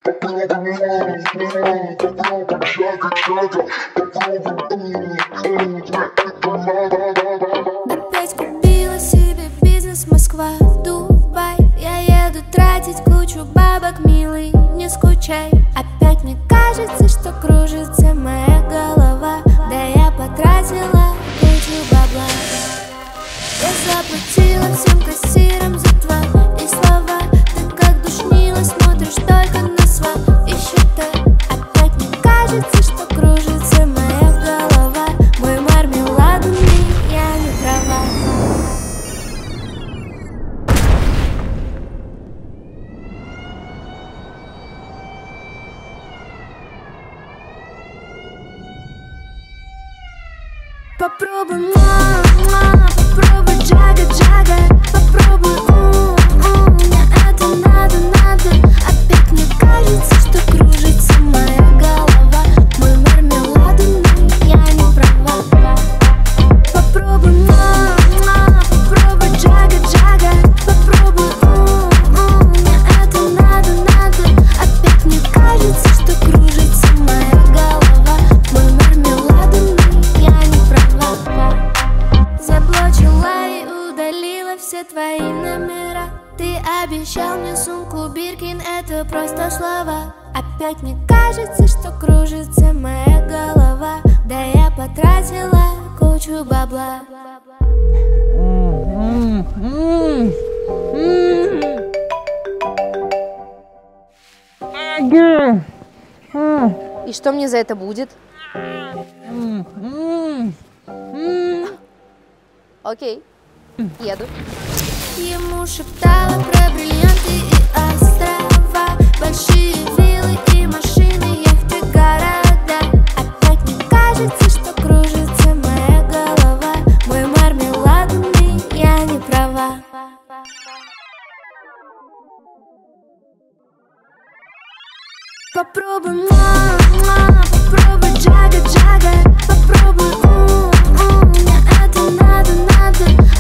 Опять купила себе бизнес, Москва, Дубай. Я еду тратить кучу бабок, милый, не скучай. Опять мне кажется, что кружится моя голова. Да я потратила кучу бабла. Я заплатила всем кассирам за твои слова. Ты как душнила, смотришь только на свои счета. Опять мне кажется, что кружится моя голова. Мой мармеладный, я не права. Попробуй, мама, попробуй джага-джага. Попробуй, мне это надо. Опять мне кажется, что кружится моя голова. Мой мармеладный, я не права. Попробуй, мама, попробуй джага-джага. Попробуй, мне это надо. Опять мне кажется, что кружится моя голова. Мой мармеладный, я не права. Заблочила и удалила все твои номера. Ты обещал мне сумку Биркин, это просто слова. Опять мне кажется, что кружится моя голова. Да я потратила кучу бабла. И что мне за это будет? Окей, еду. Ему шептала про бриллианты и острова, большие виллы и машины, яхты, города. Опять мне кажется, что кружится моя голова. Мой мармеладный, я не права. Попробуй, мама, попробуй джага-джага. Попробуй, мне это надо.